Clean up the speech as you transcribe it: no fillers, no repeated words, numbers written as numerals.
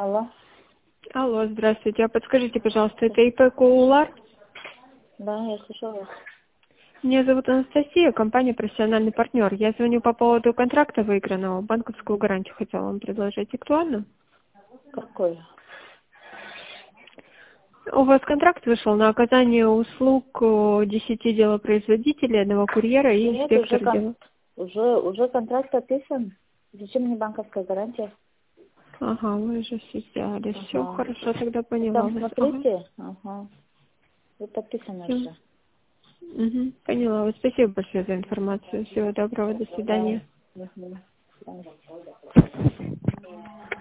Алло. Алло, здравствуйте. А подскажите, пожалуйста, это ИП Куулар? Да, я слышала вас. Меня зовут Анастасия, компания «Профессиональный партнер». Я звоню по поводу контракта выигранного. Банковскую гарантию хотела вам предложить. Актуально? Какой? У вас контракт вышел на оказание услуг 10 делопроизводителей, одного курьера и Нет, инспектора дела. уже контракт подписан. Зачем мне банковская гарантия? Ага, вы же все сделали. Все Ага. хорошо, тогда Вы поняла там вас. Ага. смотрите? Ага. Вы подписаны Всё. уже. Мгм, поняла вас. Спасибо большое за информацию. Всего доброго, до Да. свидания. Мгм. Да.